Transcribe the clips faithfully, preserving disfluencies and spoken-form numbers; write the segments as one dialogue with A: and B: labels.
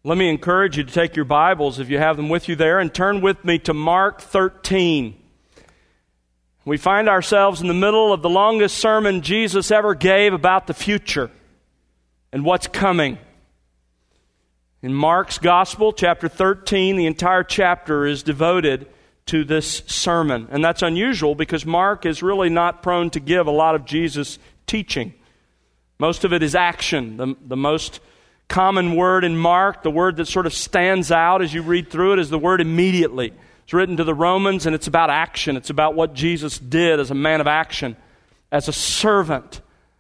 A: Let me encourage you to take your Bibles, if you have them with you there, and turn with me to Mark thirteen. We find ourselves in the middle of the longest sermon Jesus ever gave about the future and what's coming. In Mark's Gospel, chapter thirteen, the entire chapter is devoted to this sermon. And that's unusual because Mark is really not prone to give a lot of Jesus' teaching. Most of it is action. The, the most common word in Mark, the word that sort of stands out as you read through it, is the word immediately. It's written to the Romans, and it's about action. It's about what Jesus did as a man of action, as a servant.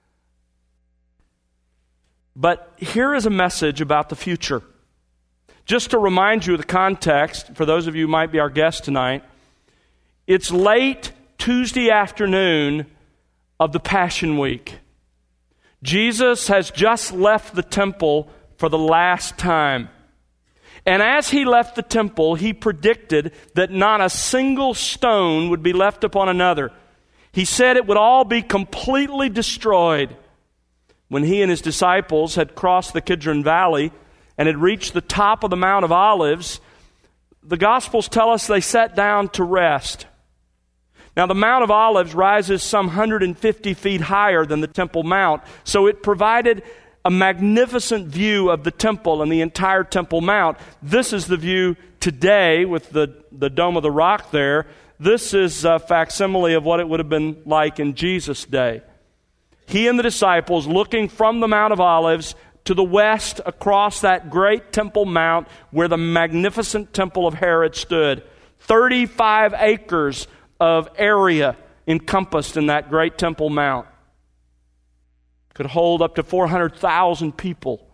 A: But here is a message about the future. Just to remind you of the context, for those of you who might be our guests tonight, it's late Tuesday afternoon of the Passion Week. Jesus has just left the temple for the last time. And as he left the temple, he predicted that not a single stone would be left upon another. He said it would all be completely destroyed. When he and his disciples had crossed the Kidron Valley and had reached the top of the Mount of Olives, the Gospels tell us they sat down to rest. Now, the Mount of Olives rises some one hundred fifty feet higher than the Temple Mount, so it provided a magnificent view of the temple and the entire Temple Mount. This is the view today with the, the Dome of the Rock there. This is a facsimile of what it would have been like in Jesus' day. He and the disciples looking from the Mount of Olives to the west across that great Temple Mount where the magnificent temple of Herod stood. thirty-five acres of area encompassed in that great Temple Mount. Could hold up to four hundred thousand people.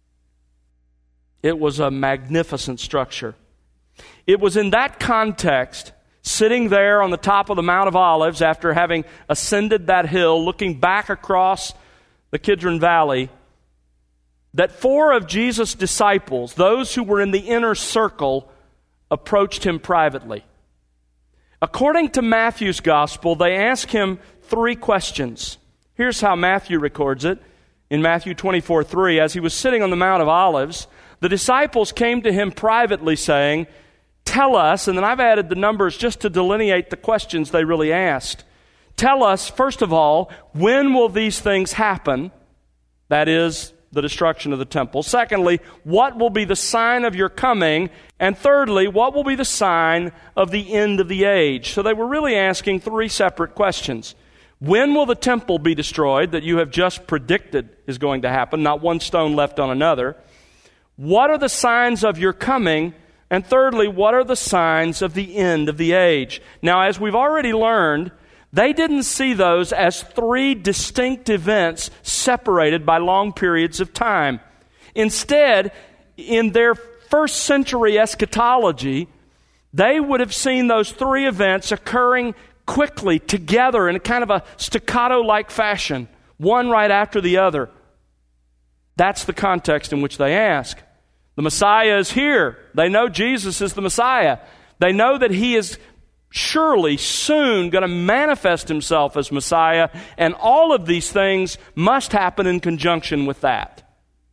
A: It was a magnificent structure. It was in that context, sitting there on the top of the Mount of Olives after having ascended that hill, looking back across the Kidron Valley, that four of Jesus' disciples, those who were in the inner circle, approached him privately. According to Matthew's Gospel, they asked him three questions. Here's how Matthew records it in Matthew twenty-four three. As he was sitting on the Mount of Olives, the disciples came to him privately saying, "Tell us," and then I've added the numbers just to delineate the questions they really asked. "Tell us, first of all, when will these things happen?" That is, the destruction of the temple. Secondly, what will be the sign of your coming? And thirdly, what will be the sign of the end of the age? So they were really asking three separate questions. When will the temple be destroyed that you have just predicted is going to happen? Not one stone left on another. What are the signs of your coming? And thirdly, what are the signs of the end of the age? Now, as we've already learned, they didn't see those as three distinct events separated by long periods of time. Instead, in their first century eschatology, they would have seen those three events occurring quickly together in a kind of a staccato-like fashion, one right after the other. That's the context in which they ask. The Messiah is here. They know Jesus is the Messiah. They know that he is surely soon going to manifest himself as Messiah, and all of these things must happen in conjunction with that.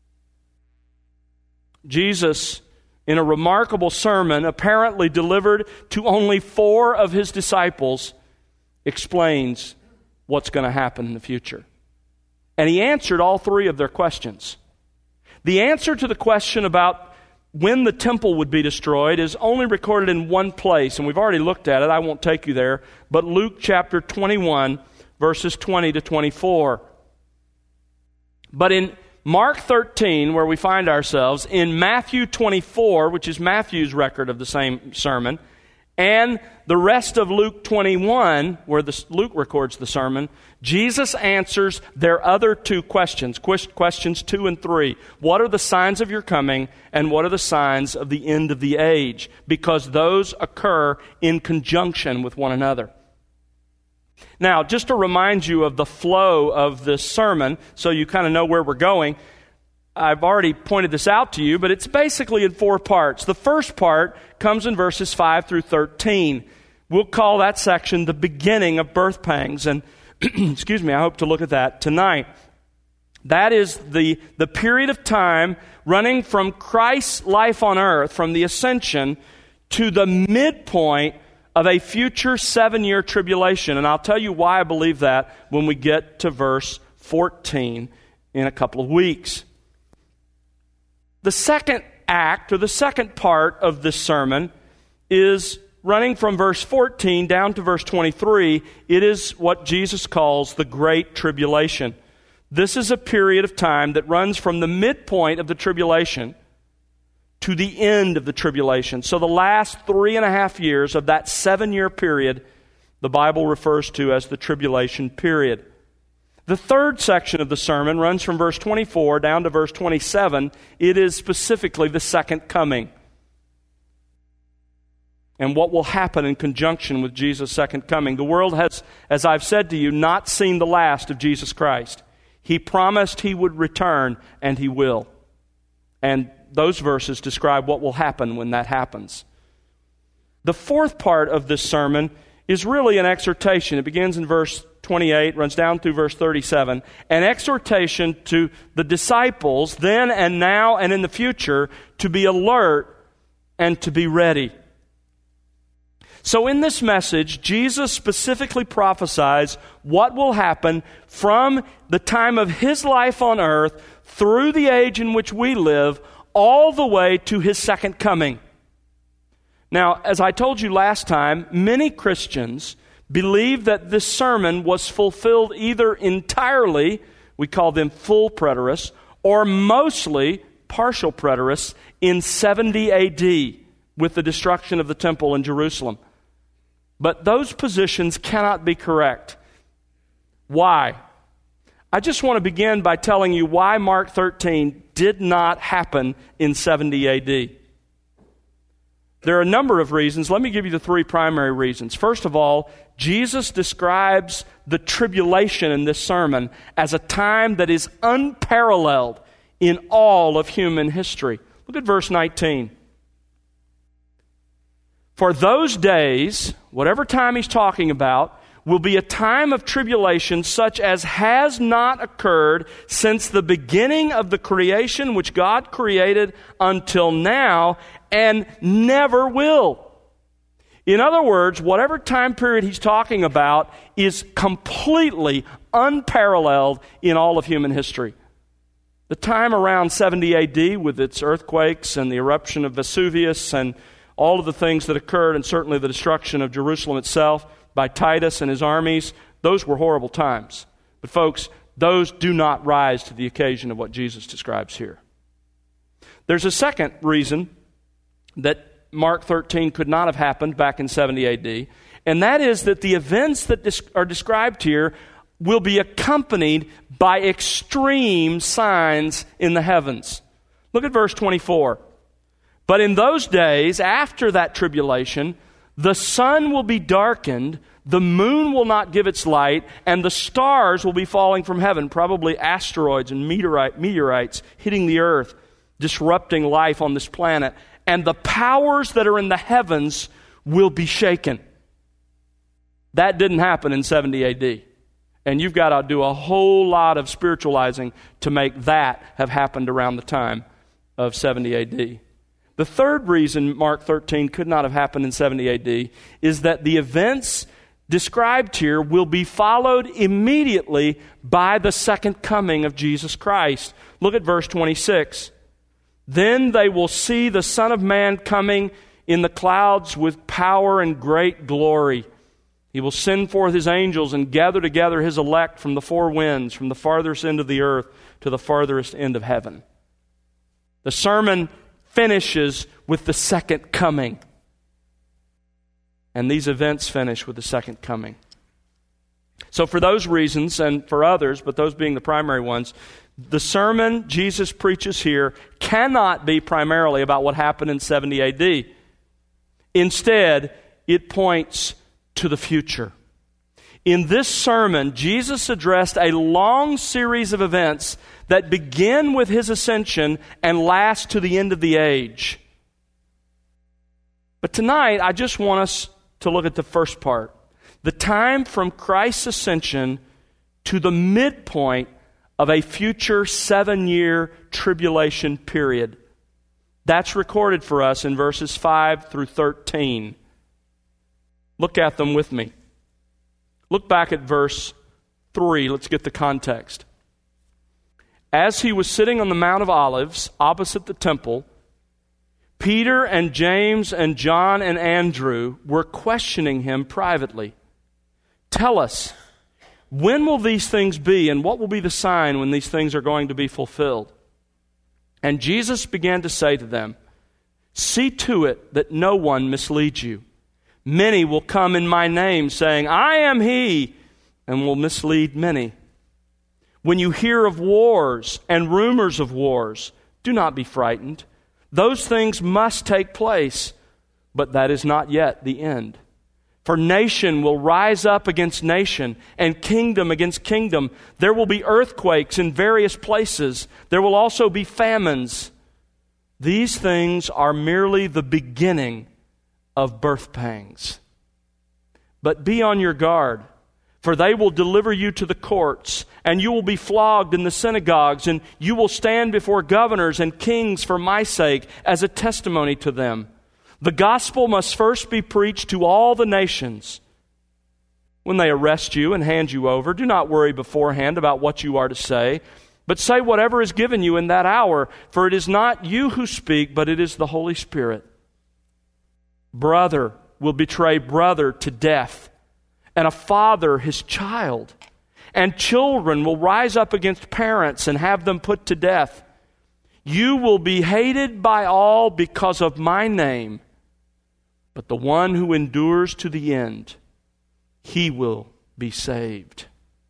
A: Jesus, in a remarkable sermon apparently delivered to only four of his disciples, explains what's going to happen in the future. And he answered all three of their questions. The answer to the question about when the temple would be destroyed is only recorded in one place, and we've already looked at it. I won't take you there. But Luke chapter twenty-one, verses twenty to twenty-four. But in Mark thirteen, where we find ourselves, in Matthew twenty-four, which is Matthew's record of the same sermon, and the rest of Luke twenty-one, where the, Luke records the sermon, Jesus answers their other two questions, questions two and three. What are the signs of your coming, and what are the signs of the end of the age? Because those occur in conjunction with one another. Now, just to remind you of the flow of this sermon, so you kind of know where we're going, I've already pointed this out to you, but it's basically in four parts. The first part comes in verses five through thirteen. We'll call that section the beginning of birth pangs, and excuse me, I hope to look at that tonight. That is the, the period of time running from Christ's life on earth, from the ascension, to the midpoint of a future seven-year tribulation. And I'll tell you why I believe that when we get to verse fourteen in a couple of weeks. The second act, or the second part of this sermon, is running from verse fourteen down to verse twenty-three. It is what Jesus calls the Great Tribulation. This is a period of time that runs from the midpoint of the tribulation to the end of the tribulation. So the last three and a half years of that seven-year period, the Bible refers to as the tribulation period. The third section of the sermon runs from verse twenty-four down to verse twenty-seven. It is specifically the second coming and what will happen in conjunction with Jesus' second coming. The world has, as I've said to you, not seen the last of Jesus Christ. He promised He would return, and He will. And those verses describe what will happen when that happens. The fourth part of this sermon is really an exhortation. It begins in verse twenty-eight, runs down through verse thirty-seven. An exhortation to the disciples then and now and in the future to be alert and to be ready. So in this message, Jesus specifically prophesies what will happen from the time of His life on earth through the age in which we live, all the way to His second coming. Now, as I told you last time, many Christians believe that this sermon was fulfilled either entirely, we call them full preterists, or mostly partial preterists in seventy A D with the destruction of the temple in Jerusalem. But those positions cannot be correct. Why? I just want to begin by telling you why Mark thirteen did not happen in seventy A D. There are a number of reasons. Let me give you the three primary reasons. First of all, Jesus describes the tribulation in this sermon as a time that is unparalleled in all of human history. Look at verse nineteen. For those days, whatever time he's talking about, will be a time of tribulation such as has not occurred since the beginning of the creation which God created until now, and never will. In other words, whatever time period he's talking about is completely unparalleled in all of human history. The time around seventy A D with its earthquakes and the eruption of Vesuvius and all of the things that occurred, and certainly the destruction of Jerusalem itself by Titus and his armies, those were horrible times. But folks, those do not rise to the occasion of what Jesus describes here. There's a second reason that Mark thirteen could not have happened back in seventy A D, and that is that the events that are described here will be accompanied by extreme signs in the heavens. Look at verse twenty-four. But in those days, after that tribulation, the sun will be darkened, the moon will not give its light, and the stars will be falling from heaven, probably asteroids and meteorite, meteorites hitting the earth, disrupting life on this planet. And the powers that are in the heavens will be shaken. That didn't happen in seventy A D. And you've got to do a whole lot of spiritualizing to make that have happened around the time of seventy A D. The third reason Mark thirteen could not have happened in seventy A D is that the events described here will be followed immediately by the second coming of Jesus Christ. Look at verse twenty-six. Then they will see the Son of Man coming in the clouds with power and great glory. He will send forth His angels and gather together His elect from the four winds, from the farthest end of the earth to the farthest end of heaven. The sermon finishes with the second coming. And these events finish with the second coming. So for those reasons, and for others, but those being the primary ones, the sermon Jesus preaches here cannot be primarily about what happened in seventy A D. Instead, it points to the future. In this sermon, Jesus addressed a long series of events that begin with His ascension and last to the end of the age. But tonight, I just want us to look at the first part. The time from Christ's ascension to the midpoint of a future seven-year tribulation period. That's recorded for us in verses five through thirteen. Look at them with me. Look back at verse three. Let's get the context. As he was sitting on the Mount of Olives opposite the temple, Peter and James and John and Andrew were questioning him privately. Tell us, when will these things be, and what will be the sign when these things are going to be fulfilled? And Jesus began to say to them, see to it that no one misleads you. Many will come in my name, saying, I am he, and will mislead many. When you hear of wars and rumors of wars, do not be frightened. Those things must take place, but that is not yet the end. For nation will rise up against nation, and kingdom against kingdom. There will be earthquakes in various places. There will also be famines. These things are merely the beginning of birth pangs. But be on your guard, for they will deliver you to the courts, and you will be flogged in the synagogues, and you will stand before governors and kings for my sake as a testimony to them. The gospel must first be preached to all the nations. When they arrest you and hand you over, do not worry beforehand about what you are to say, but say whatever is given you in that hour, for it is not you who speak, but it is the Holy Spirit. Brother will betray brother to death, and a father his child. And children will rise up against parents and have them put to death. You will be hated by all because of my name, but the one who endures to the end, he will be saved.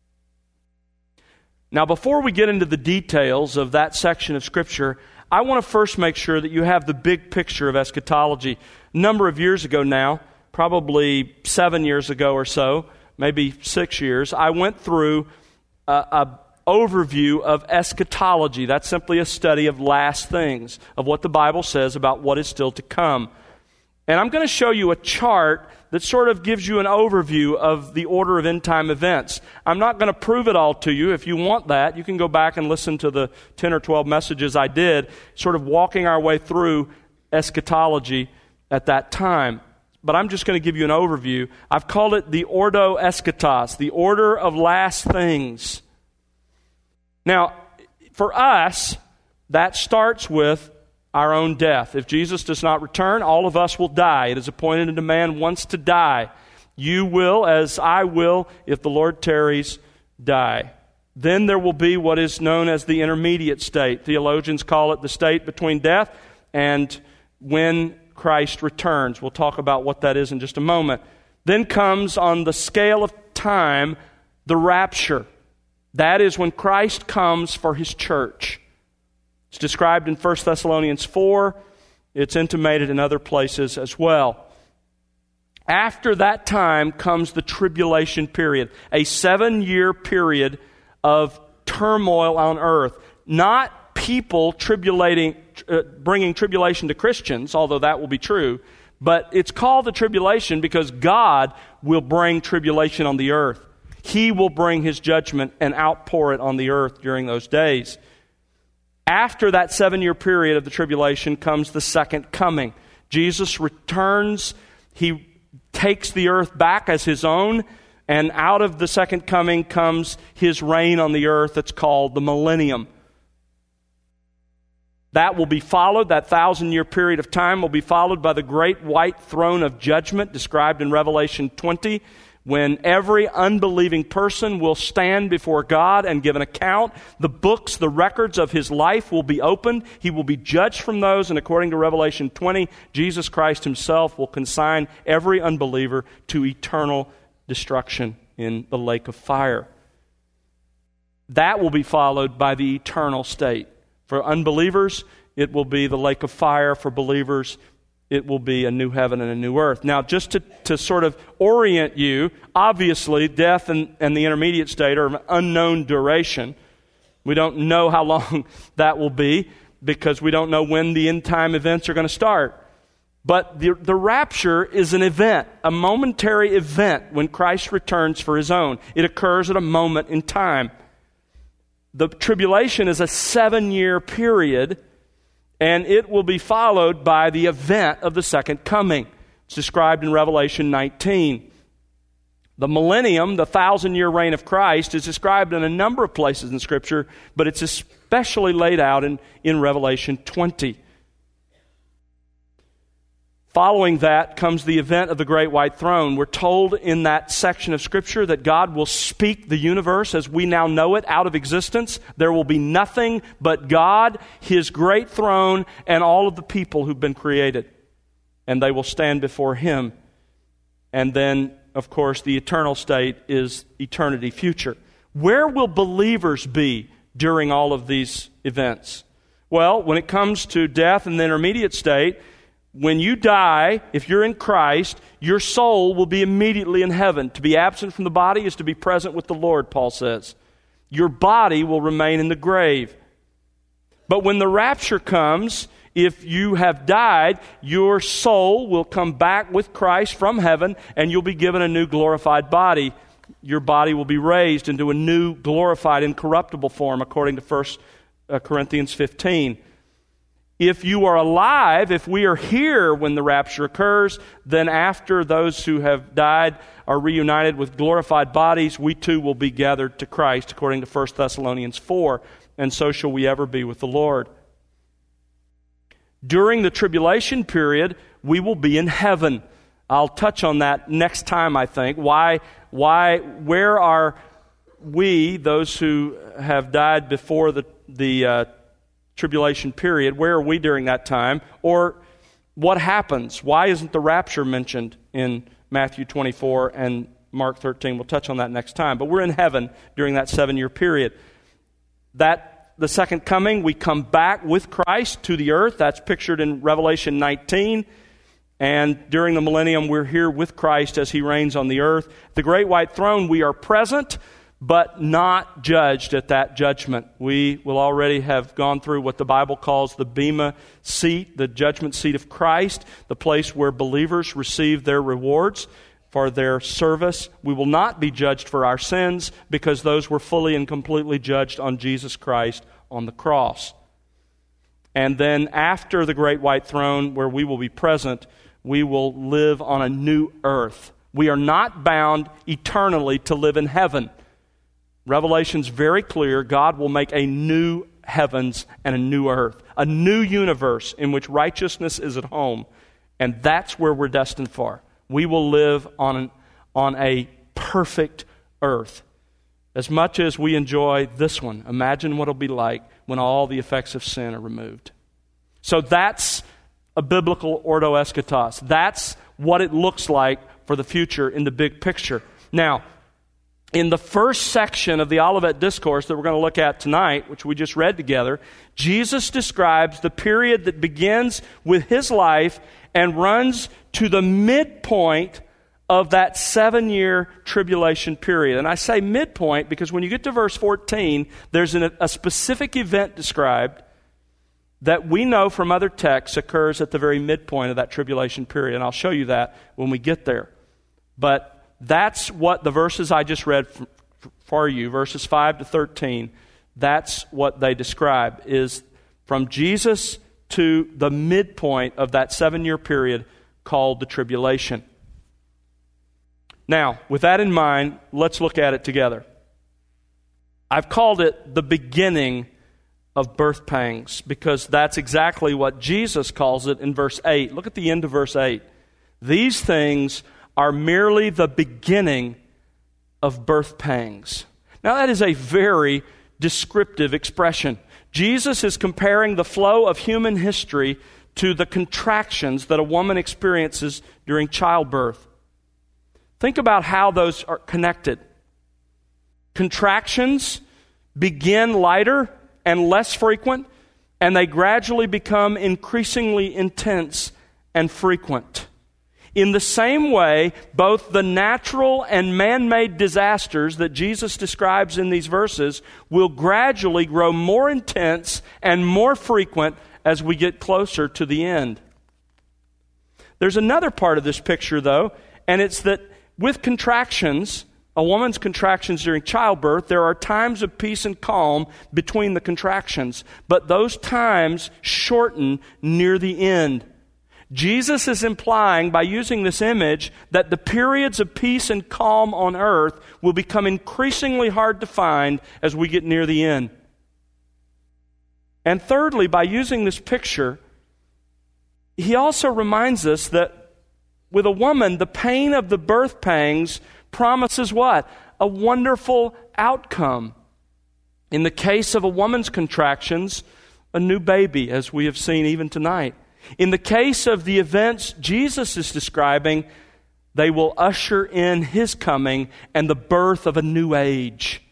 A: Now, before we get into the details of that section of Scripture, I want to first make sure that you have the big picture of eschatology. A number of years ago now, probably seven years ago or so, maybe six years, I went through a, a overview of eschatology. That's simply a study of last things, of what the Bible says about what is still to come. And I'm going to show you a chart that sort of gives you an overview of the order of end-time events. I'm not going to prove it all to you. If you want that, you can go back and listen to the ten or twelve messages I did, sort of walking our way through eschatology at that time. But I'm just going to give you an overview. I've called it the Ordo Eschatos, the order of last things. Now, for us, that starts with our own death. If Jesus does not return, all of us will die. It is appointed unto man once to die. You will, as I will, if the Lord tarries, die. Then there will be what is known as the intermediate state. Theologians call it the state between death and when Christ returns. We'll talk about what that is in just a moment. Then comes on the scale of time, the rapture. That is when Christ comes for His church. It's described in First Thessalonians four. It's intimated in other places as well. After that time comes the tribulation period, a seven-year period of turmoil on earth. Not people tribulating, uh, bringing tribulation to Christians, although that will be true, but it's called the tribulation because God will bring tribulation on the earth. He will bring His judgment and outpour it on the earth during those days. After that seven-year period of the tribulation comes the second coming. Jesus returns. He takes the earth back as His own, and out of the second coming comes His reign on the earth. It's called the millennium. That will be followed, that thousand-year period of time will be followed by the great white throne of judgment described in Revelation twenty, when every unbelieving person will stand before God and give an account. The books, the records of his life will be opened. He will be judged from those, and according to Revelation twenty, Jesus Christ Himself will consign every unbeliever to eternal destruction in the lake of fire. That will be followed by the eternal state. For unbelievers, it will be the lake of fire. For believers, it will be a new heaven and a new earth. Now, just to, to sort of orient you, obviously, death and, and the intermediate state are of unknown duration. We don't know how long that will be because we don't know when the end time events are going to start. But the, the rapture is an event, a momentary event when Christ returns for His own. It occurs at a moment in time. The tribulation is a seven-year period, and it will be followed by the event of the second coming. It's described in Revelation nineteen. The millennium, the thousand-year reign of Christ, is described in a number of places in Scripture, but it's especially laid out in, in Revelation twenty. Following that comes the event of the great white throne. We're told in that section of Scripture that God will speak the universe as we now know it out of existence. There will be nothing but God, His great throne, and all of the people who've been created. And they will stand before Him. And then, of course, the eternal state is eternity future. Where will believers be during all of these events? Well, when it comes to death and the intermediate state, when you die, if you're in Christ, your soul will be immediately in heaven. To be absent from the body is to be present with the Lord, Paul says. Your body will remain in the grave. But when the rapture comes, if you have died, your soul will come back with Christ from heaven, and you'll be given a new glorified body. Your body will be raised into a new glorified, incorruptible form, according to First Corinthians fifteen. If you are alive, if we are here when the rapture occurs, then after those who have died are reunited with glorified bodies, we too will be gathered to Christ, according to First Thessalonians four, and so shall we ever be with the Lord. During the tribulation period, we will be in heaven. I'll touch on that next time, I think. Why, why, where are we, those who have died before the, the uh, tribulation period, where are we during that time? Or what happens? Why isn't the rapture mentioned in Matthew twenty-four and Mark thirteen? We'll touch on that next time. But we're in heaven during that seven-year period. That the second coming, we come back with Christ to the earth. That's pictured in Revelation nineteen. And during the millennium, we're here with Christ as He reigns on the earth. The great white throne, we are present, but not judged at that judgment. We will already have gone through what the Bible calls the Bema seat, the judgment seat of Christ, the place where believers receive their rewards for their service. We will not be judged for our sins because those were fully and completely judged on Jesus Christ on the cross. And then after the great white throne, where we will be present, we will live on a new earth. We are not bound eternally to live in heaven. Revelation's very clear. God will make a new heavens and a new earth, a new universe in which righteousness is at home. And that's where we're destined for. We will live on, an, on a perfect earth. As much as we enjoy this one, imagine what it'll be like when all the effects of sin are removed. So that's a biblical ordo eschatos. That's what it looks like for the future in the big picture. Now, in the first section of the Olivet Discourse that we're going to look at tonight, which we just read together, Jesus describes the period that begins with His life and runs to the midpoint of that seven-year tribulation period. And I say midpoint because when you get to verse fourteen, there's an, a specific event described that we know from other texts occurs at the very midpoint of that tribulation period. And I'll show you that when we get there. But that's what the verses I just read for you, verses five to thirteen, that's what they describe, is from Jesus to the midpoint of that seven-year period called the tribulation. Now, with that in mind, let's look at it together. I've called it the beginning of birth pangs because that's exactly what Jesus calls it in verse eight. Look at the end of verse eight. These things are merely the beginning of birth pangs. Now that is a very descriptive expression. Jesus is comparing the flow of human history to the contractions that a woman experiences during childbirth. Think about how those are connected. Contractions begin lighter and less frequent, and they gradually become increasingly intense and frequent. In the same way, both the natural and man-made disasters that Jesus describes in these verses will gradually grow more intense and more frequent as we get closer to the end. There's another part of this picture, though, and it's that with contractions, a woman's contractions during childbirth, there are times of peace and calm between the contractions, but those times shorten near the end. Jesus is implying by using this image that the periods of peace and calm on earth will become increasingly hard to find as we get near the end. And thirdly, by using this picture, he also reminds us that with a woman, the pain of the birth pangs promises what? A wonderful outcome. In the case of a woman's contractions, a new baby, as we have seen even tonight. In the case of the events Jesus is describing, they will usher in His coming and the birth of a new age.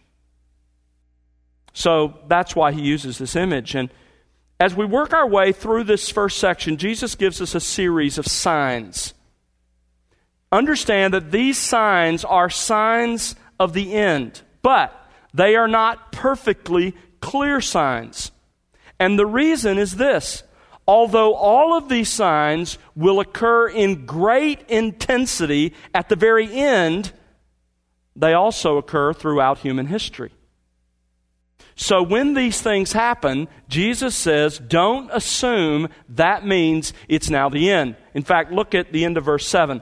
A: So that's why he uses this image. And as we work our way through this first section, Jesus gives us a series of signs. Understand that these signs are signs of the end, but they are not perfectly clear signs. And the reason is this: although all of these signs will occur in great intensity at the very end, they also occur throughout human history. So when these things happen, Jesus says, don't assume that means it's now the end. In fact, look at the end of verse seven.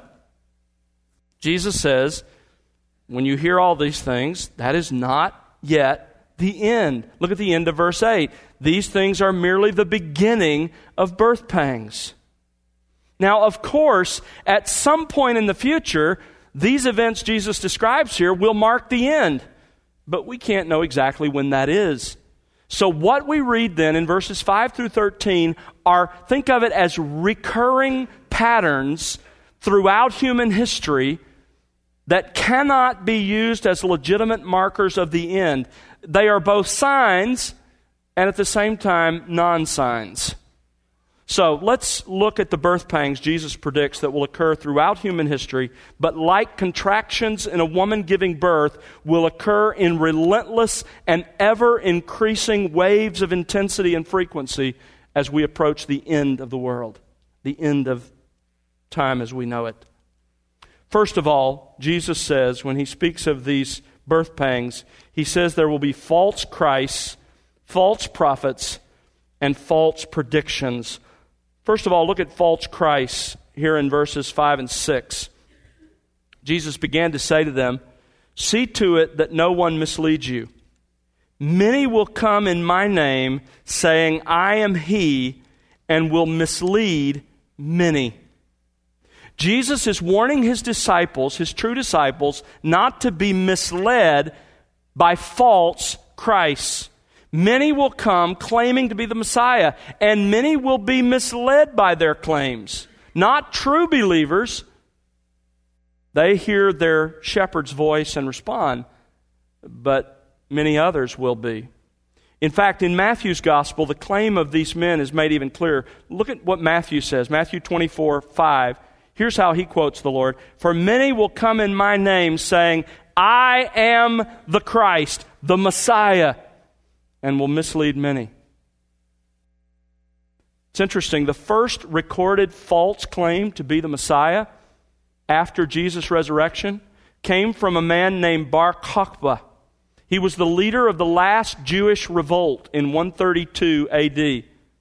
A: Jesus says, when you hear all these things, that is not yet the end. Look at the end of verse eight. These things are merely the beginning of birth pangs. Now, of course, at some point in the future, these events Jesus describes here will mark the end. But we can't know exactly when that is. So what we read then in verses five through thirteen are, think of it as recurring patterns throughout human history that cannot be used as legitimate markers of the end. They are both signs and at the same time non-signs. So let's look at the birth pangs Jesus predicts that will occur throughout human history, but like contractions in a woman giving birth, will occur in relentless and ever-increasing waves of intensity and frequency as we approach the end of the world, the end of time as we know it. First of all, Jesus says, when he speaks of these birth pangs, he says there will be false Christs, false prophets, and false predictions. First of all, look at false Christs here in verses five and six. Jesus began to say to them, "See to it that no one misleads you. Many will come in my name, saying, 'I am he,' and will mislead many." Jesus is warning his disciples, his true disciples, not to be misled by false Christs. Many will come claiming to be the Messiah, and many will be misled by their claims. Not true believers. They hear their shepherd's voice and respond, but many others will be. In fact, in Matthew's gospel, the claim of these men is made even clearer. Look at what Matthew says, Matthew twenty-four five. Here's how he quotes the Lord. "For many will come in my name, saying, 'I am the Christ,' the Messiah, and will mislead many." It's interesting. The first recorded false claim to be the Messiah after Jesus' resurrection came from a man named Bar Kokhba. He was the leader of the last Jewish revolt in one thirty-two A D.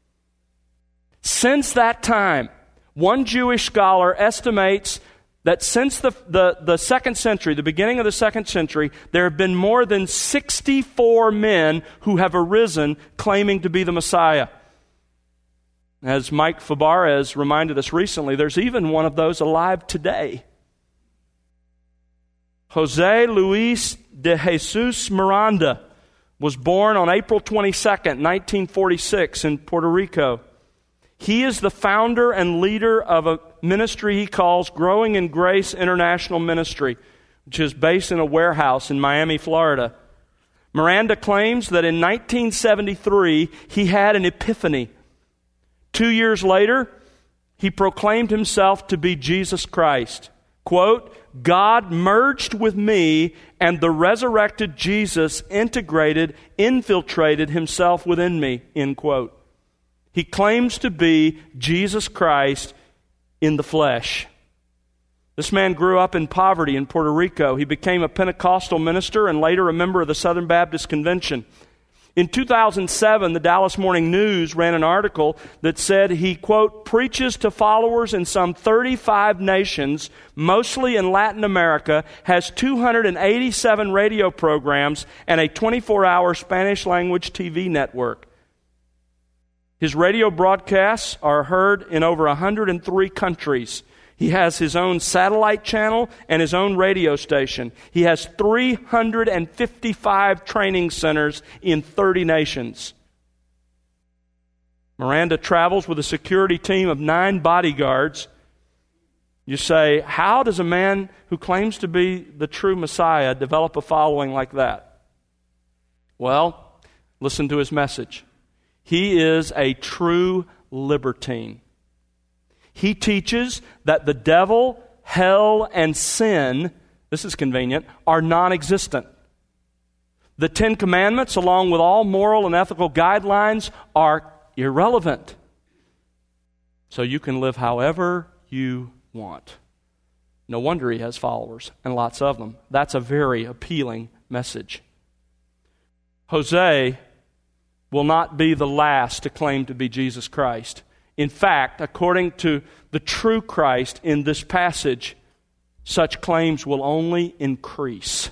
A: Since that time, one Jewish scholar estimates that since the, the, the second century, the beginning of the second century, there have been more than sixty-four men who have arisen claiming to be the Messiah. As Mike Fabarez reminded us recently, there's even one of those alive today. Jose Luis de Jesus Miranda was born on April twenty-second, nineteen forty-six in Puerto Rico. He is the founder and leader of a ministry he calls Growing in Grace International Ministry, which is based in a warehouse in Miami, Florida. Miranda claims that in nineteen seventy-three, he had an epiphany. Two years later, he proclaimed himself to be Jesus Christ. Quote, "God merged with me, and the resurrected Jesus integrated, infiltrated himself within me," end quote. He claims to be Jesus Christ in the flesh. This man grew up in poverty in Puerto Rico. He became a Pentecostal minister and later a member of the Southern Baptist Convention. In two thousand seven, the Dallas Morning News ran an article that said he, quote, preaches to followers in some thirty-five nations, mostly in Latin America, has two hundred eighty-seven radio programs, and a twenty-four hour Spanish-language T V network. His radio broadcasts are heard in over one hundred three countries. He has his own satellite channel and his own radio station. He has three hundred fifty-five training centers in thirty nations. Miranda travels with a security team of nine bodyguards. You say, how does a man who claims to be the true Messiah develop a following like that? Well, listen to his message. He is a true libertine. He teaches that the devil, hell, and sin, this is convenient, are non-existent. The Ten Commandments, along with all moral and ethical guidelines, are irrelevant. So you can live however you want. No wonder he has followers, and lots of them. That's a very appealing message. Jose will not be the last to claim to be Jesus Christ. In fact, according to the true Christ in this passage, such claims will only increase.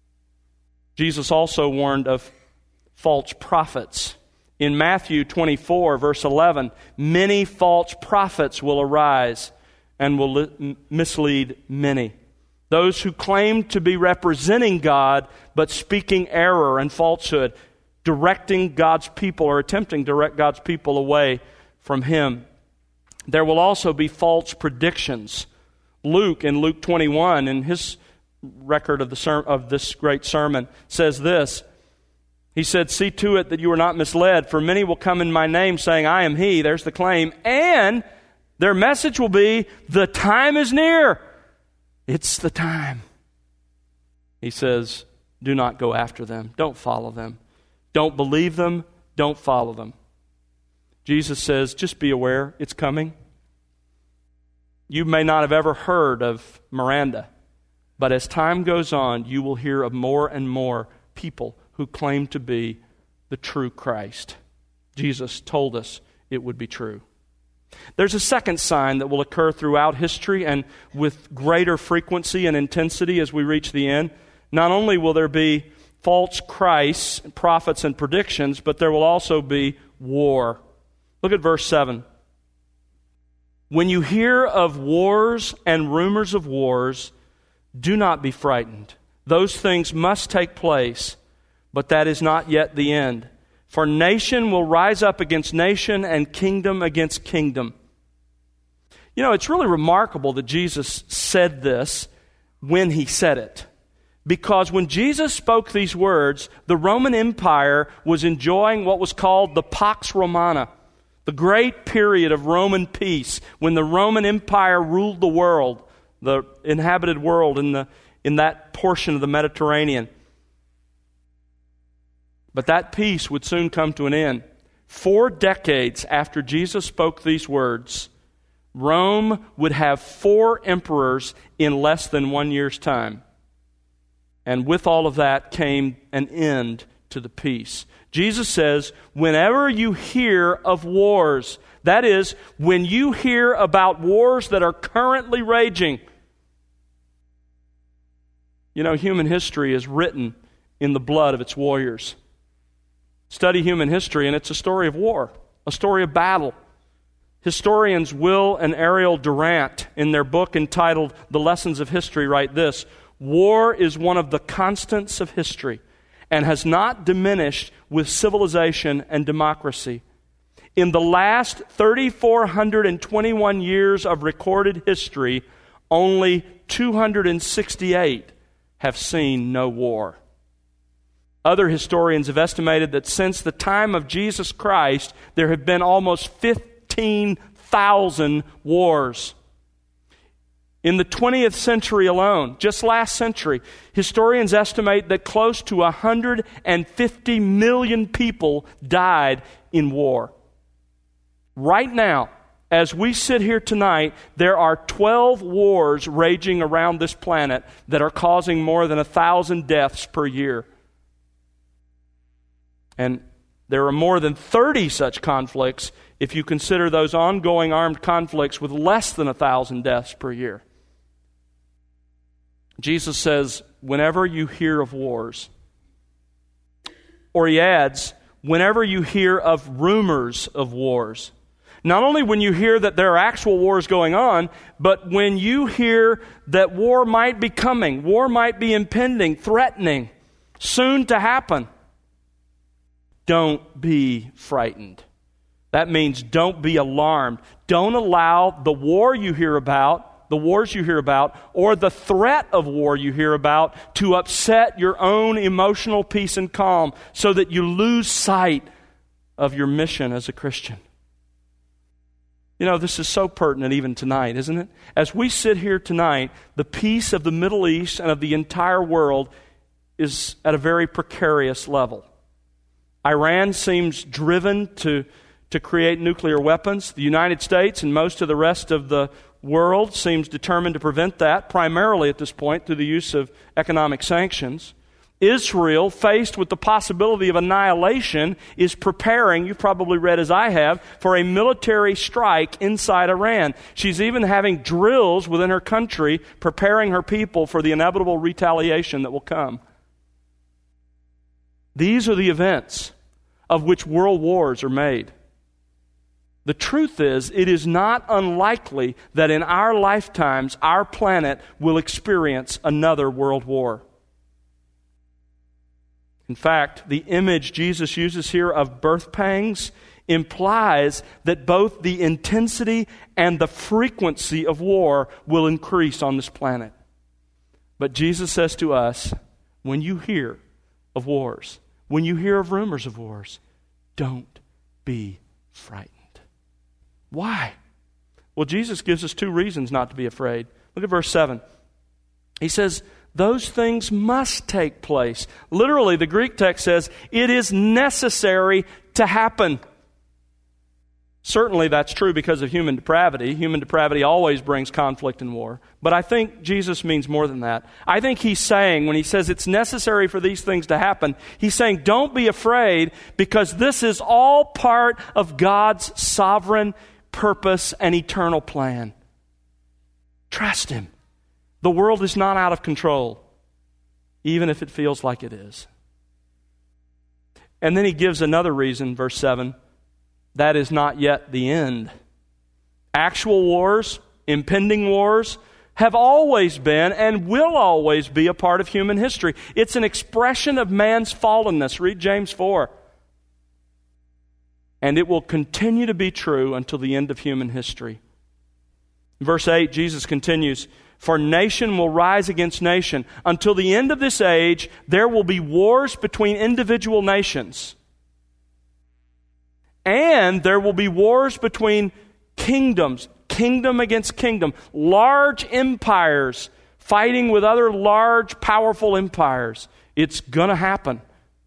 A: Jesus also warned of false prophets. In Matthew twenty-four, verse eleven, many false prophets will arise and will li- mislead many. Those who claim to be representing God, but speaking error and falsehood, directing God's people or attempting to direct God's people away from Him. There will also be false predictions. Luke, in Luke twenty-one, in his record of the ser- of this great sermon, says this. He said, see to it that you are not misled, for many will come in my name saying, I am He. There's the claim. And their message will be, the time is near. It's the time. He says, do not go after them. Don't follow them. Don't believe them. Don't follow them. Jesus says, just be aware, it's coming. You may not have ever heard of Miranda, but as time goes on, you will hear of more and more people who claim to be the true Christ. Jesus told us it would be true. There's a second sign that will occur throughout history and with greater frequency and intensity as we reach the end. Not only will there be false Christs, prophets, and predictions, but there will also be war. Look at verse seven. When you hear of wars and rumors of wars, do not be frightened. Those things must take place, but that is not yet the end. For nation will rise up against nation and kingdom against kingdom. You know, it's really remarkable that Jesus said this when He said it. Because when Jesus spoke these words, the Roman Empire was enjoying what was called the Pax Romana, the great period of Roman peace, when the Roman Empire ruled the world, the inhabited world in the in that portion of the Mediterranean. But that peace would soon come to an end. Four decades after Jesus spoke these words, Rome would have four emperors in less than one year's time. And with all of that came an end to the peace. Jesus says, whenever you hear of wars, that is, when you hear about wars that are currently raging, you know, human history is written in the blood of its warriors. Study human history, and it's a story of war, a story of battle. Historians Will and Ariel Durant, in their book entitled The Lessons of History, write this: war is one of the constants of history and has not diminished with civilization and democracy. In the last three thousand four hundred twenty-one years of recorded history, only two hundred sixty-eight have seen no war. Other historians have estimated that since the time of Jesus Christ, there have been almost fifteen thousand wars. In the twentieth century alone, just last century, historians estimate that close to one hundred fifty million people died in war. Right now, as we sit here tonight, there are twelve wars raging around this planet that are causing more than a thousand deaths per year. And there are more than thirty such conflicts if you consider those ongoing armed conflicts with less than a thousand deaths per year. Jesus says, whenever you hear of wars, or he adds, whenever you hear of rumors of wars, not only when you hear that there are actual wars going on, but when you hear that war might be coming, war might be impending, threatening, soon to happen, don't be frightened. That means don't be alarmed. Don't allow the war you hear about, the wars you hear about, or the threat of war you hear about to upset your own emotional peace and calm so that you lose sight of your mission as a Christian. You know, this is so pertinent even tonight, isn't it? As we sit here tonight, the peace of the Middle East and of the entire world is at a very precarious level. Iran seems driven to, to create nuclear weapons. The United States and most of the rest of the world seems determined to prevent that, primarily at this point through the use of economic sanctions. Israel, faced with the possibility of annihilation, is preparing, you've probably read as I have, for a military strike inside Iran. She's even having drills within her country, preparing her people for the inevitable retaliation that will come. These are the events of which world wars are made. The truth is, it is not unlikely that in our lifetimes, our planet will experience another world war. In fact, the image Jesus uses here of birth pangs implies that both the intensity and the frequency of war will increase on this planet. But Jesus says to us, when you hear of wars, when you hear of rumors of wars, don't be frightened. Why? Well, Jesus gives us two reasons not to be afraid. Look at verse seven. He says, those things must take place. Literally, the Greek text says, it is necessary to happen. Certainly that's true because of human depravity. Human depravity always brings conflict and war. But I think Jesus means more than that. I think he's saying, when he says it's necessary for these things to happen, he's saying don't be afraid because this is all part of God's sovereign purpose and eternal plan. Trust him. The world is not out of control, even if it feels like it is. And then he gives another reason, verse seven, that is not yet the end. Actual wars, impending wars, have always been and will always be a part of human history. It's an expression of man's fallenness. Read James four. And it will continue to be true until the end of human history. Verse eight, Jesus continues, for nation will rise against nation. Until the end of this age, there will be wars between individual nations. And there will be wars between kingdoms, kingdom against kingdom, large empires fighting with other large, powerful empires. It's going to happen.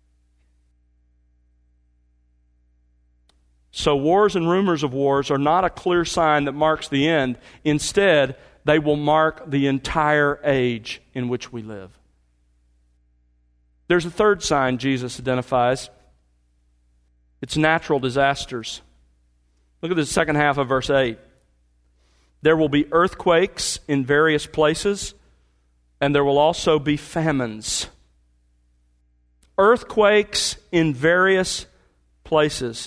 A: So wars and rumors of wars are not a clear sign that marks the end. Instead, they will mark the entire age in which we live. There's a third sign Jesus identifies. It's natural disasters. Look at the second half of verse eight. There will be earthquakes in various places, and there will also be famines. Earthquakes in various places.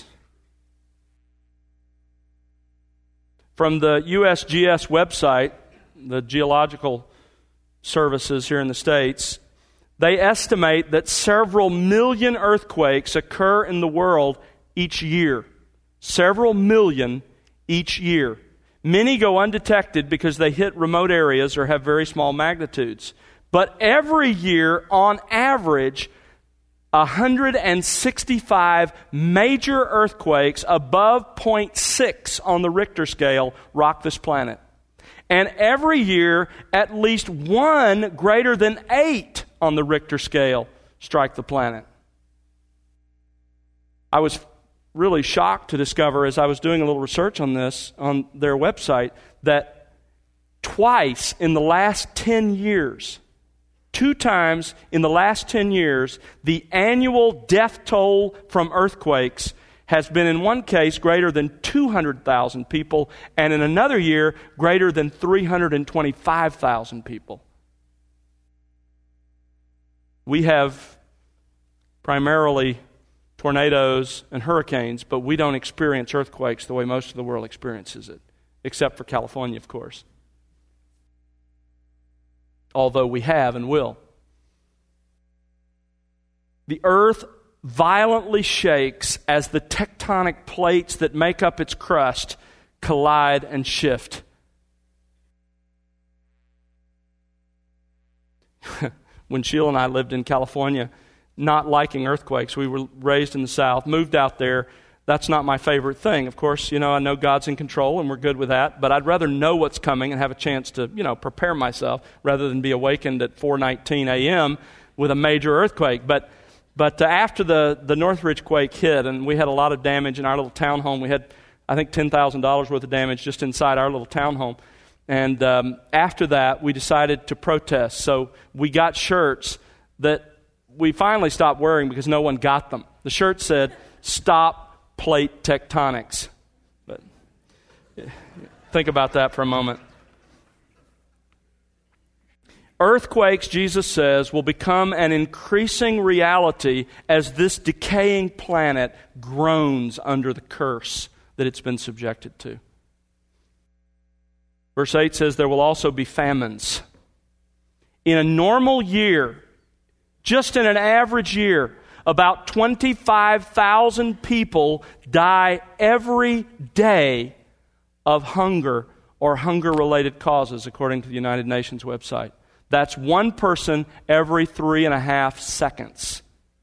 A: From the U S G S website, the Geological Services here in the States, they estimate that several million earthquakes occur in the world each year. Several million each year. Many go undetected because they hit remote areas or have very small magnitudes. But every year, on average, one hundred sixty-five major earthquakes above zero point six on the Richter scale rock this planet. And every year, at least one greater than eight on the Richter scale strike the planet. I was really shocked to discover as I was doing a little research on this on their website that twice in the last ten years, two times in the last ten years, the annual death toll from earthquakes has been in one case greater than two hundred thousand people, and in another year greater than three hundred twenty-five thousand people. We have primarily tornadoes and hurricanes, but we don't experience earthquakes the way most of the world experiences it, except for California, of course. Although we have and will. The earth violently shakes as the tectonic plates that make up its crust collide and shift. When Sheila and I lived in California, not liking earthquakes, we were raised in the South, moved out there. That's not my favorite thing. Of course, you know, I know God's in control and we're good with that, but I'd rather know what's coming and have a chance to, you know, prepare myself rather than be awakened at four nineteen a.m. with a major earthquake. But but uh, after the, the Northridge quake hit, and we had a lot of damage in our little townhome, we had, I think, ten thousand dollars worth of damage just inside our little townhome. And um, after that, we decided to protest. So we got shirts that we finally stopped wearing because no one got them. The shirt said, "Stop Plate Tectonics." But think about that for a moment. Earthquakes, Jesus says, will become an increasing reality as this decaying planet groans under the curse that it's been subjected to. Verse eight says there will also be famines. In a normal year, just in an average year, about twenty-five thousand people die every day of hunger or hunger-related causes, according to the United Nations website. That's one person every three and a half seconds.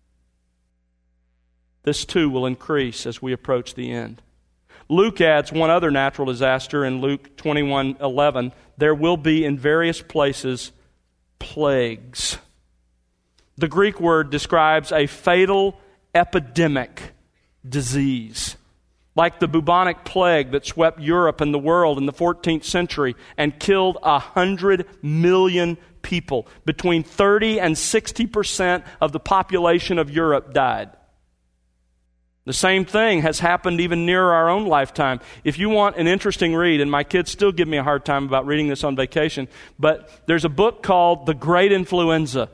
A: This too will increase as we approach the end. Luke adds one other natural disaster in Luke twenty-one eleven. There will be in various places plagues. The Greek word describes a fatal epidemic disease, like the bubonic plague that swept Europe and the world in the fourteenth century and killed a hundred million people. Between thirty and sixty percent of the population of Europe died. The same thing has happened even near our own lifetime. If you want an interesting read, and my kids still give me a hard time about reading this on vacation, but there's a book called The Great Influenza.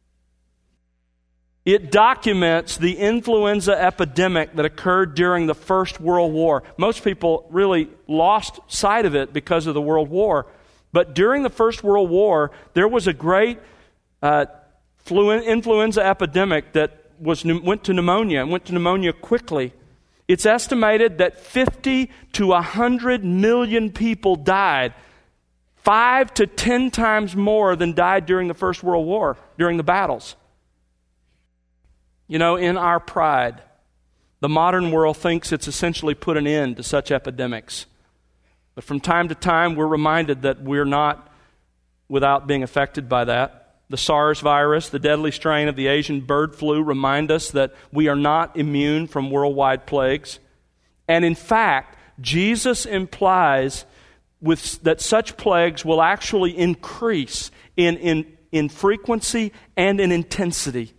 A: It documents the influenza epidemic that occurred during the First World War. Most people really lost sight of it because of the World War. But during the First World War, there was a great uh, flu- influenza epidemic that was went to pneumonia, and went to pneumonia quickly. It's estimated that fifty to one hundred million people died, five to ten times more than died during the First World War, during the battles. You know, in our pride, the modern world thinks it's essentially put an end to such epidemics. But from time to time, we're reminded that we're not without being affected by that. The SARS virus, the deadly strain of the Asian bird flu, remind us that we are not immune from worldwide plagues. And in fact, Jesus implies with, that such plagues will actually increase in, in, in frequency and in intensity.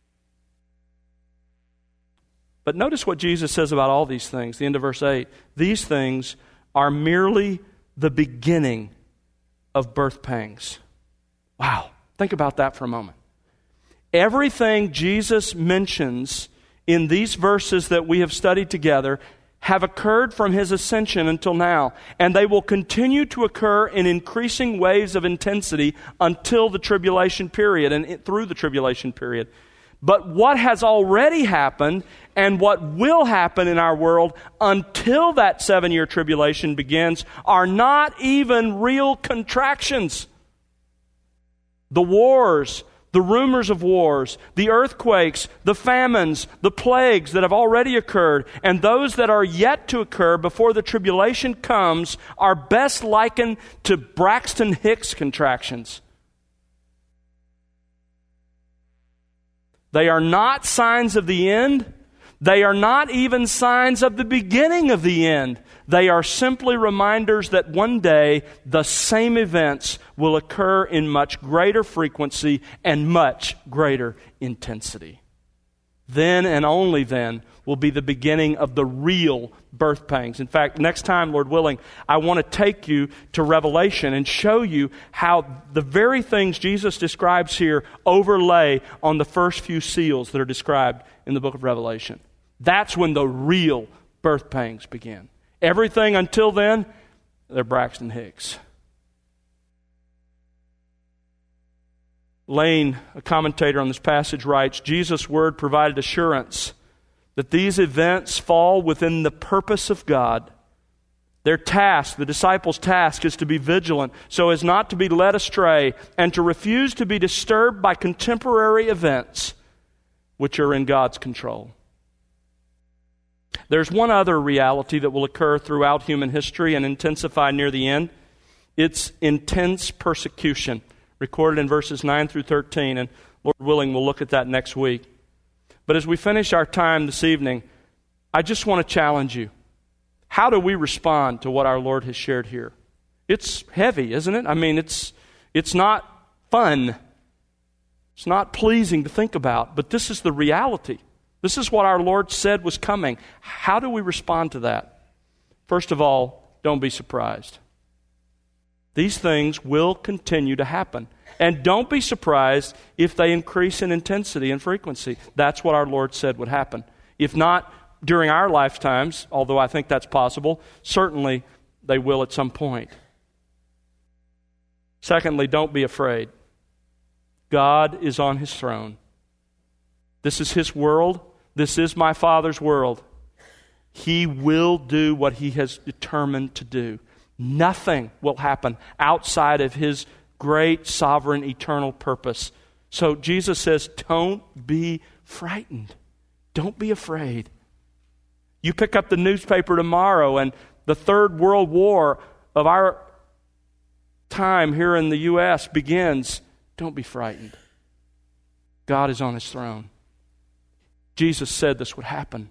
A: But notice what Jesus says about all these things, the end of verse eight. These things are merely the beginning of birth pangs. Wow. Think about that for a moment. Everything Jesus mentions in these verses that we have studied together have occurred from His ascension until now, and they will continue to occur in increasing waves of intensity until the tribulation period and through the tribulation period. But what has already happened and what will happen in our world until that seven-year tribulation begins are not even real contractions. The wars, the rumors of wars, the earthquakes, the famines, the plagues that have already occurred, and those that are yet to occur before the tribulation comes are best likened to Braxton Hicks contractions. They are not signs of the end. They are not even signs of the beginning of the end. They are simply reminders that one day the same events will occur in much greater frequency and much greater intensity. Then and only then will be the beginning of the real birth pangs. In fact, next time, Lord willing, I want to take you to Revelation and show you how the very things Jesus describes here overlay on the first few seals that are described in the book of Revelation. That's when the real birth pangs begin. Everything until then, they're Braxton Hicks. Lane, a commentator on this passage, writes, Jesus' word provided assurance that these events fall within the purpose of God. Their task, the disciples' task, is to be vigilant so as not to be led astray and to refuse to be disturbed by contemporary events which are in God's control. There's one other reality that will occur throughout human history and intensify near the end. It's intense persecution, recorded in verses nine through thirteen, and Lord willing, we'll look at that next week. But as we finish our time this evening, I just want to challenge you. How do we respond to what our Lord has shared here? It's heavy, isn't it? I mean, it's it's not fun. It's not pleasing to think about, but this is the reality. This is what our Lord said was coming. How do we respond to that? First of all, don't be surprised. These things will continue to happen. And don't be surprised if they increase in intensity and frequency. That's what our Lord said would happen. If not during our lifetimes, although I think that's possible, certainly they will at some point. Secondly, don't be afraid. God is on His throne. This is His world. This is my Father's world. He will do what He has determined to do. Nothing will happen outside of His great, sovereign, eternal purpose. So Jesus says, don't be frightened. Don't be afraid. You pick up the newspaper tomorrow and the Third World War of our time here in the U S begins. Don't be frightened. God is on His throne. Jesus said this would happen.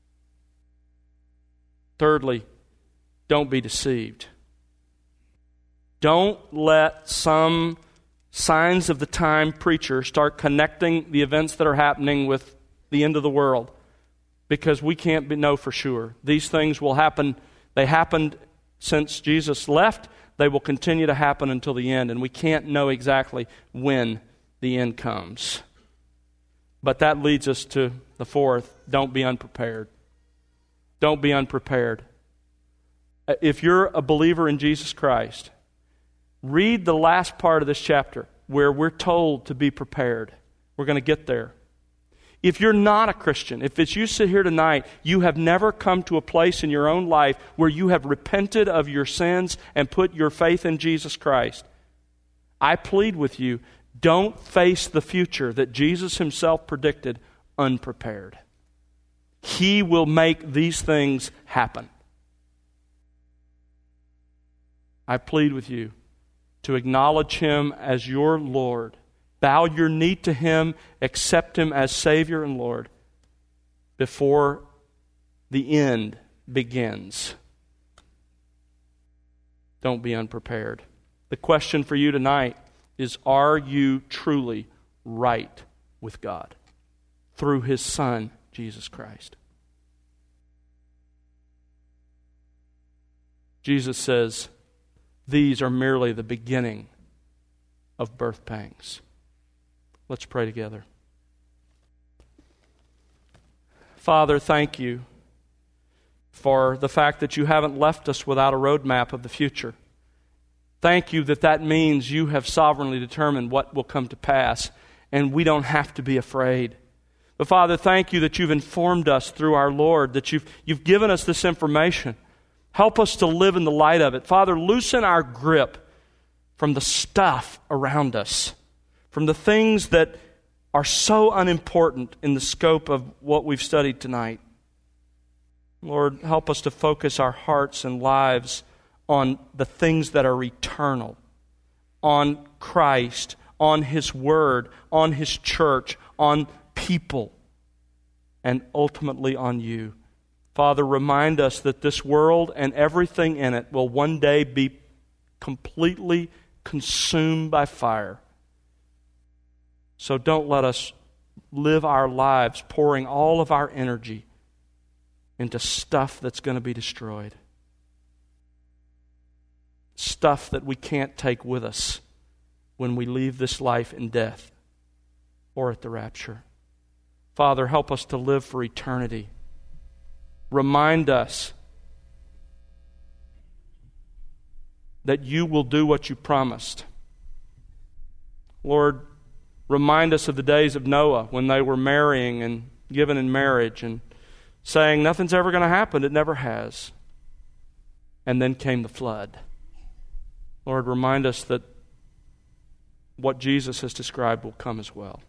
A: Thirdly, don't be deceived. Don't let some signs of the time preacher start connecting the events that are happening with the end of the world, because we can't be, know for sure. These things will happen. They happened since Jesus left. They will continue to happen until the end, and we can't know exactly when the end comes. But that leads us to the fourth. Don't be unprepared. Don't be unprepared. If you're a believer in Jesus Christ, read the last part of this chapter where we're told to be prepared. We're going to get there. If you're not a Christian, if it's you sit here tonight, you have never come to a place in your own life where you have repented of your sins and put your faith in Jesus Christ, I plead with you, don't face the future that Jesus Himself predicted unprepared. He will make these things happen. I plead with you to acknowledge Him as your Lord. Bow your knee to Him, accept Him as Savior and Lord before the end begins. Don't be unprepared. The question for you tonight is, are you truly right with God through His Son, Jesus Christ? Jesus says, these are merely the beginning of birth pangs. Let's pray together. Father, thank you for the fact that you haven't left us without a roadmap of the future. Thank you that that means you have sovereignly determined what will come to pass, and we don't have to be afraid. But Father, thank you that you've informed us through our Lord, that you've, you've given us this information. Help us to live in the light of it. Father, loosen our grip from the stuff around us, from the things that are so unimportant in the scope of what we've studied tonight. Lord, help us to focus our hearts and lives on the things that are eternal, on Christ, on His Word, on His church, on people. and ultimately on you. Father, remind us that this world and everything in it will one day be completely consumed by fire. So don't let us live our lives pouring all of our energy into stuff that's going to be destroyed. Stuff that we can't take with us when we leave this life in death or at the rapture. Father, help us to live for eternity. Remind us that you will do what you promised. Lord, remind us of the days of Noah when they were marrying and given in marriage and saying nothing's ever going to happen. It never has. And then came the flood. Lord, remind us that what Jesus has described will come as well.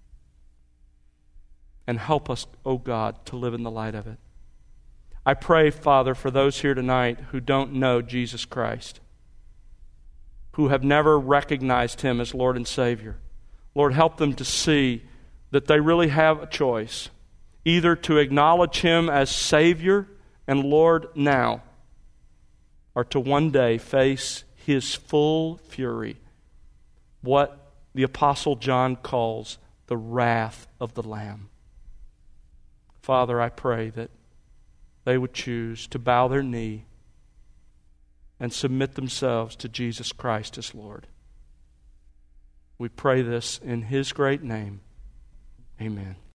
A: And help us, oh God, to live in the light of it. I pray, Father, for those here tonight who don't know Jesus Christ, who have never recognized Him as Lord and Savior. Lord, help them to see that they really have a choice, either to acknowledge Him as Savior and Lord now, or to one day face His full fury, what the Apostle John calls the wrath of the Lamb. Father, I pray that they would choose to bow their knee and submit themselves to Jesus Christ as Lord. We pray this in His great name. Amen.